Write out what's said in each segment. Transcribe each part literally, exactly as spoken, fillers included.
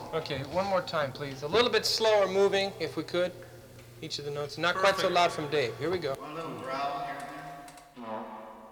Okay, one more time, please. A little bit slower moving, if we could. Each of the notes. Not quite so Perfect. loud from Dave. Here we go. One little growl here and there.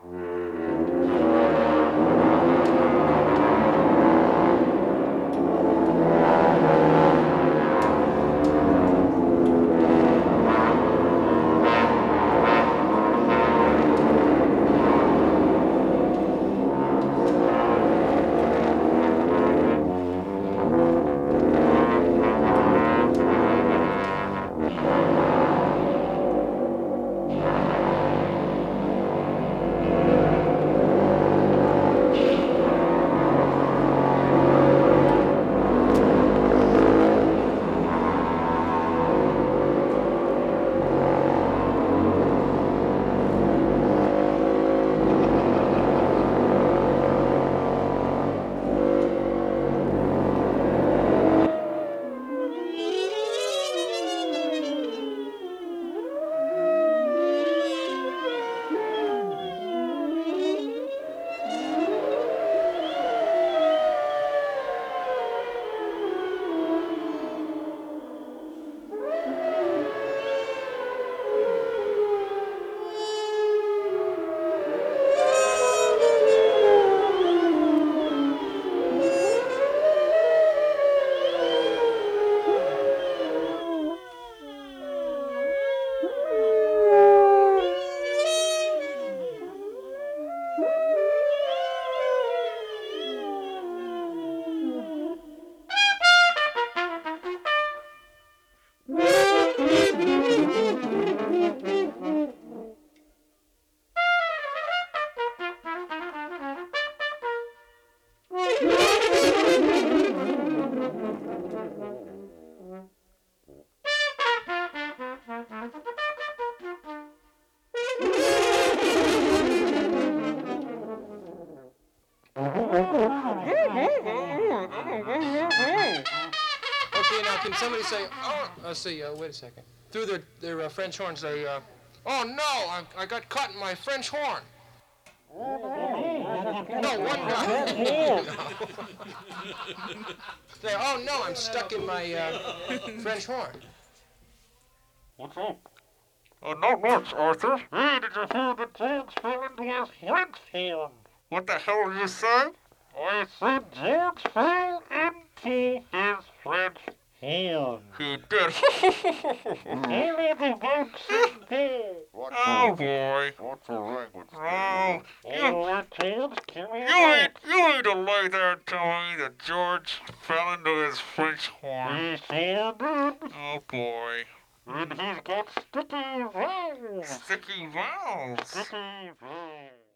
Okay, now can somebody say, oh, let's see, uh, wait a second. Through their, their uh, French horn say, uh, oh no, I, I got caught in my French horn. No, one guy. Say, oh no, I'm stuck in my uh, French horn. What's up? Oh, not much, Arthur. Hey, did you hear that George fell into his French horn? What the hell did you say? I said George fell into his French horn. He did. He let the boat sink there. Oh, boy. What's the language? Oh, you, all right, George, come here. You need, you need to lay there and tell me that George fell into his French horn. Yes, he did. Oh, boy. And he's got sticky vowels. Sticky vowels? Sticky vowels.